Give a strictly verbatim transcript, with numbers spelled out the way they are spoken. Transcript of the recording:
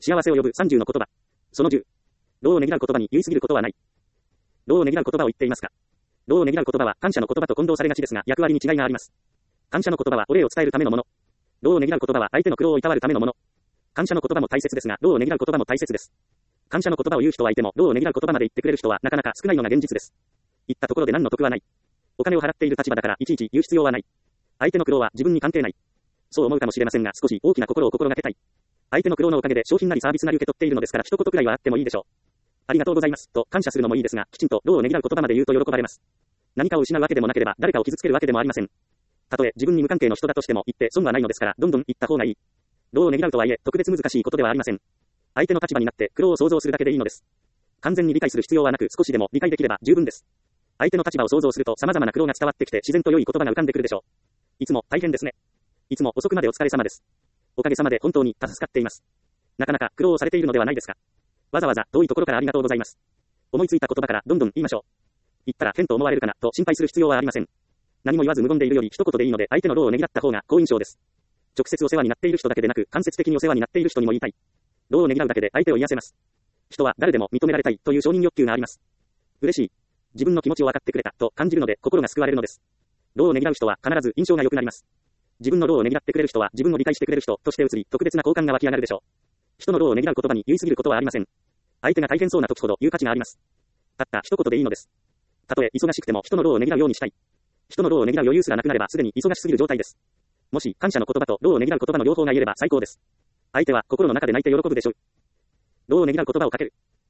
幸せを呼ぶさんじゅうの言葉。そのじゅう。労をねぎらう言葉に言い過ぎることはない。労をねぎらう言葉を言っていますか。労をねぎらう言葉は感謝の言葉と混同されがちですが、役割に違いがあります。感謝の言葉はお礼を伝えるためのもの。労をねぎらう言葉は相手の苦労をいたわるためのもの。感謝の言葉も大切ですが、労をねぎらう言葉も大切です。感謝の言葉を言う人はいても、労をねぎらう言葉まで言ってくれる人はなかなか少ないのが現実です。言ったところで何の得はない。お金を払っている立場だからいちいち言う必要はない。相手の苦労は自分に関係ない。そう思うかもしれませんが、少し大きな心を心がけたい。相手の苦労のおかげで商品なりサービスなり受け取っているのですから、一言くらいはあってもいいでしょう。ありがとうございます、と感謝するのもいいですが、きちんと労をねぎらう言葉まで言うと喜ばれます。何かを失うわけでもなければ、誰かを傷つけるわけでもありません。たとえ自分に無関係の人だとしても言って損はないのですから、どんどん言った方がいい。労をねぎらうとはいえ、特別難しいことではありません。相手の立場になって苦労を想像するだけでいいのです。完全に理解する必要はなく、少しでも理解できれば十分です。相手の立場を想像すると様々な苦労が伝わってきて、自然と良い言葉が浮かんでくるでしょう。いつも大変ですね。いつも遅くまでお疲れ様です。おかげさまで本当に助かっています。なかなか苦労をされているのではないですか。わざわざ遠いところからありがとうございます。思いついた言葉からどんどん言いましょう。言ったら変と思われるかなと心配する必要はありません。何も言わず無言でいるより一言でいいので、相手の労をねぎらった方が好印象です。直接お世話になっている人だけでなく、間接的にお世話になっている人にも言いたい。労をねぎらうだけで相手を癒せます。人は誰でも認められたいという承認欲求があります。嬉しい。自分の気持ちを分かってくれたと感じるので心が救われるのです。労をねぎらう人は必ず印象が良くなります。自分の労をねぎらってくれる人は自分を理解してくれる人として移り、特別な好感が湧き上がるでしょう。人の労をねぎらう言葉に言い過ぎることはありません。相手が大変そうな時ほど言う価値があります。たった一言でいいのです。たとえ忙しくても人の労をねぎらうようにしたい。人の労をねぎらう余裕すらなくなればすでに忙しすぎる状態です。もし感謝の言葉と労をねぎらう言葉の両方が言えれば最高です。相手は心の中で泣いて喜ぶでしょう。労をねぎらう言葉をかける。